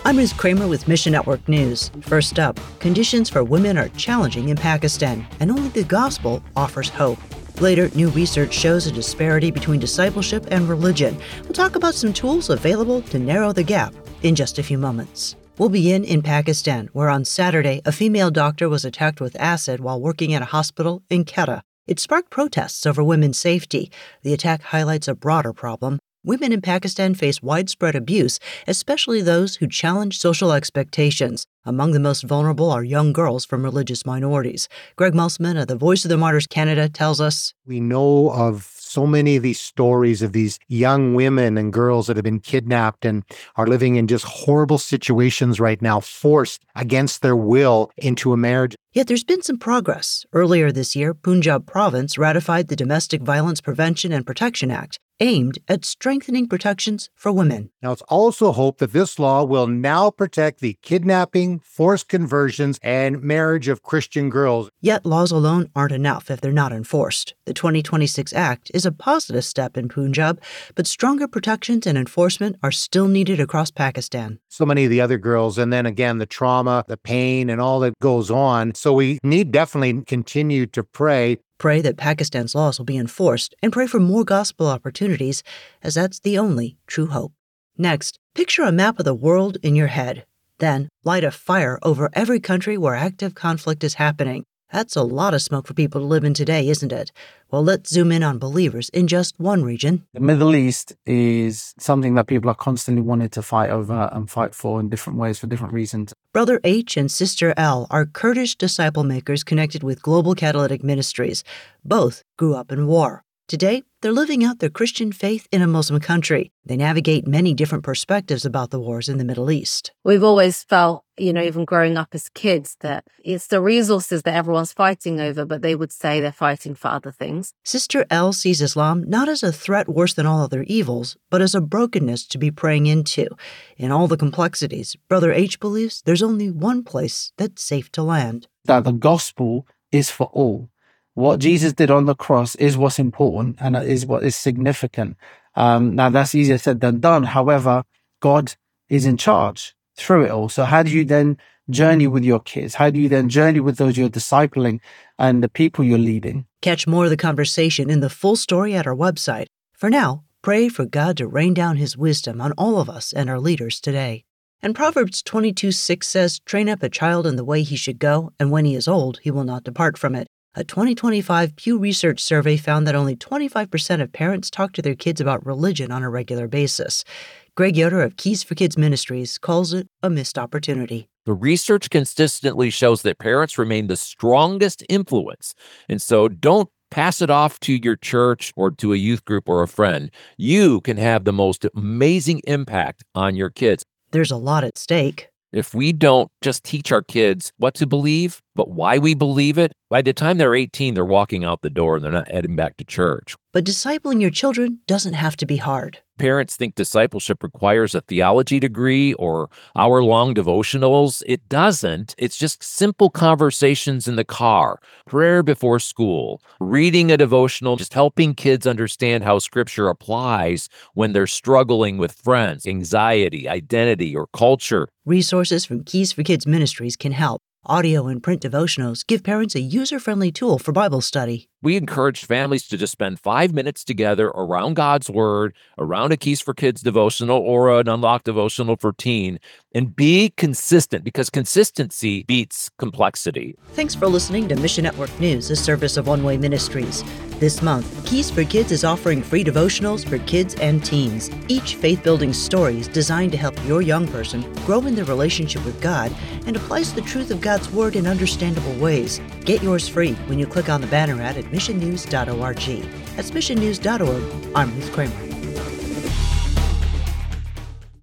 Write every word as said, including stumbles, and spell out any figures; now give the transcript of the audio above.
I'm Ruth Kramer with Mission Network News. First up, conditions for women are challenging in Pakistan, and only the gospel offers hope. Later, new research shows a disparity between discipleship and religion. We'll talk about some tools available to narrow the gap in just a few moments. We'll begin in Pakistan, where on Saturday, a female doctor was attacked with acid while working at a hospital in Quetta. It sparked protests over women's safety. The attack highlights a broader problem. Women in Pakistan face widespread abuse, especially those who challenge social expectations. Among the most vulnerable are young girls from religious minorities. Greg Musselman of the Voice of the Martyrs Canada tells us, we know of so many of these stories of these young women and girls that have been kidnapped and are living in just horrible situations right now, forced against their will into a marriage. Yet there's been some progress. Earlier this year, Punjab province ratified the Domestic Violence Prevention and Protection Act, aimed at strengthening protections for women. Now, it's also hoped that this law will now protect the kidnapping, forced conversions, and marriage of Christian girls. Yet laws alone aren't enough if they're not enforced. The twenty twenty-six Act is a positive step in Punjab, but stronger protections and enforcement are still needed across Pakistan. So many of the other girls, and then again, the trauma, the pain, and all that goes on. So we need definitely continue to pray. Pray that Pakistan's laws will be enforced, and pray for more gospel opportunities, as that's the only true hope. Next, picture a map of the world in your head. Then, light a fire over every country where active conflict is happening. That's a lot of smoke for people to live in today, isn't it? Well, let's zoom in on believers in just one region. The Middle East is something that people are constantly wanting to fight over and fight for in different ways for different reasons. Brother H and Sister L are Kurdish disciple makers connected with Global Catalytic Ministries. Both grew up in war. Today, they're living out their Christian faith in a Muslim country. They navigate many different perspectives about the wars in the Middle East. We've always felt, you know, even growing up as kids, that it's the resources that everyone's fighting over, but they would say they're fighting for other things. Sister L sees Islam not as a threat worse than all other evils, but as a brokenness to be praying into. In all the complexities, Brother H believes there's only one place that's safe to land. That the gospel is for all. What Jesus did on the cross is what's important and is what is significant. Um, now, that's easier said than done. However, God is in charge through it all. So how do you then journey with your kids? How do you then journey with those you're discipling and the people you're leading? Catch more of the conversation in the full story at our website. For now, pray for God to rain down his wisdom on all of us and our leaders today. And Proverbs twenty-two six says, train up a child in the way he should go, and when he is old, he will not depart from it. A twenty twenty-five Pew Research survey found that only twenty-five percent of parents talk to their kids about religion on a regular basis. Greg Yoder of Keys for Kids Ministries calls it a missed opportunity. The research consistently shows that parents remain the strongest influence. And so don't pass it off to your church or to a youth group or a friend. You can have the most amazing impact on your kids. There's a lot at stake. If we don't just teach our kids what to believe, but why we believe it, by the time they're eighteen, they're walking out the door and they're not heading back to church. But discipling your children doesn't have to be hard. Parents think discipleship requires a theology degree or hour-long devotionals. It doesn't. It's just simple conversations in the car, prayer before school, reading a devotional, just helping kids understand how Scripture applies when they're struggling with friends, anxiety, identity, or culture. Resources from Keys for Kids Ministries can help. Audio and print devotionals give parents a user-friendly tool for Bible study. We encourage families to just spend five minutes together around God's Word, around a Keys for Kids devotional or an Unlocked devotional for teen, and be consistent, because consistency beats complexity. Thanks for listening to Mission Network News, a service of One Way Ministries. This month, Keys for Kids is offering free devotionals for kids and teens. Each faith-building story is designed to help your young person grow in their relationship with God and applies the truth of God's Word in understandable ways. Get yours free when you click on the banner ad at mission news dot org. That's mission news dot org. I'm Ruth Kramer.